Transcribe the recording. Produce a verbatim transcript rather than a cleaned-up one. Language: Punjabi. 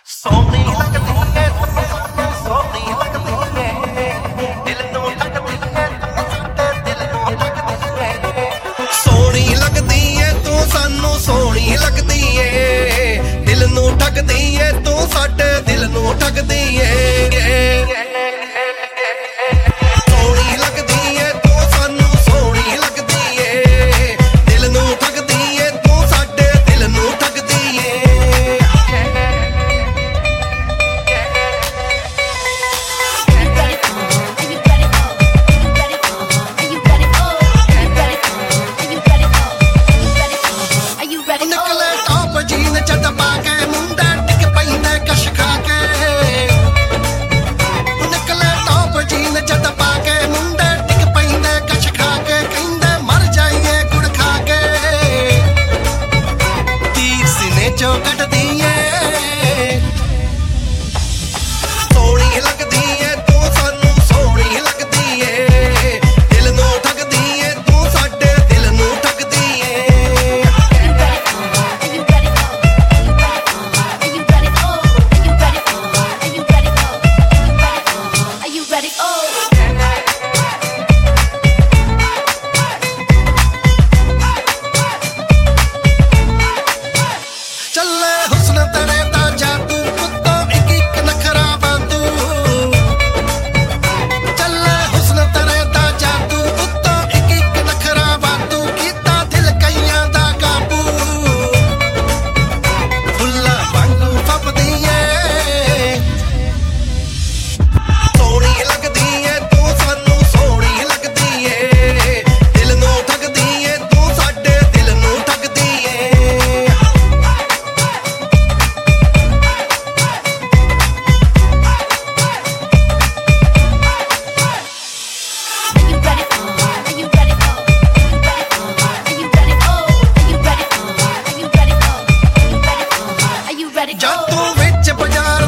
ਸੋਹਣੀ ਲੱਗਦੀ ਏ ਤੂੰ ਸੋਹਣੀ ਲੱਗਦੀ ਏ ਦਿਲ ਨੂੰ ਲੱਗਦੀ ਏ ਤੂੰ ਸਾਡੇ ਦਿਲ ਨੂੰ ਲੱਗਦੀ ਏ ਸੋਹਣੀ ਲੱਗਦੀ ਏ ਤੂੰ ਸਾਨੂੰ ਸੋਹਣੀ ਲੱਗਦੀ ਏ ਦਿਲ ਨੂੰ ਠੱਗਦੀ ਏ ਤੂੰ ਸਾਡੇ ਦਿਲ ਨੂੰ ਠੱਗਦੀ ਏ ਸੋਹਣੀ ਲੱਗਦੀ ਏ ਤੂੰ ਸਾਨੂੰ ਸੋਹਣੀ ਲੱਗਦੀ ਏ ਦਿਲ ਨੂੰ ਠੱਗਦੀ ਏ ਤੂੰ ਸਾਡੇ ਦਿਲ ਨੂੰ ਠੱਗਦੀ ਏ ਨਿਕਲੇ ਟੌਪ ਜੀਨ ਚੱਟ ਪਾ ਕੇ ਮੁੰਡਾ ਟਿਕ ਪੈਂਦਾ ਕਸ਼ ਖਾ ਕੇ ਨਿਕਲੇ ਟੌਪ ਜੀਨ ਚੱਟ ਪਾ ਕੇ ਮੁੰਡਾ ਟਿਕ ਪੈਂਦਾ ਕਸ਼ ਖਾ ਕੇ ਕਹਿੰਦੇ ਮਰ ਜਾਈਏ ਗੁੜ ਖਾ ਕੇ ਤੀਰ ਸੀਨੇ ਚੋਂ ਕੱਢਦੀ ਏ ਸੋਹਣੀ ਲੱਗਦੀ ਏ ਤੂੰ ਸਾਨੂੰ ਸੋਹਣੀ ਲੱਗਦੀ ਏ ਦਿਲ ਨੂੰ ਠੱਗਦੀ ਏ ਤੂੰ ਸਾਡੇ ਦਿਲ ਨੂੰ ਠੱਗਦੀ ਏ ਚੱਲੇ ਹੁਸਨ ਤੇਰੇ ਦਾ ਜਾਦੂ ਉੱਤੋਂ ਇੱਕ ਇੱਕ ਨਖਰਾ ਵਾਧੂ ਚੱਲੇ ਹੁਸਨ ਤੇਰੇ ਦਾ ਜਾਦੂ ਉੱਤੋਂ ਇੱਕ ਇੱਕ ਨਖਰਾ ਵਾਧੂ ਕੀਤਾ ਦਿਲ ਕਈਆਂ ਦਾ ਕਾਬੂ ਫੁੱਲਾਂ ਵਾਂਗੂ ਫੱਬਦੀ ਏ ਸੋਹਣੀ ਲੱਗਦੀ ਏ ਤੂੰ ਸਾਨੂੰ ਸੋਹਣੀ ਲੱਗਦੀ ਏ ਦਿਲ ਨੂੰ ਠੱਗਦੀ ਏ ਤੂੰ ਸਾਡੇ ਦਿਲ ਨੂੰ ਠੱਗਦੀ ਏ ਜਦ ਤੂੰ ਵਿੱਚ ਬਾਜ਼ਾਰ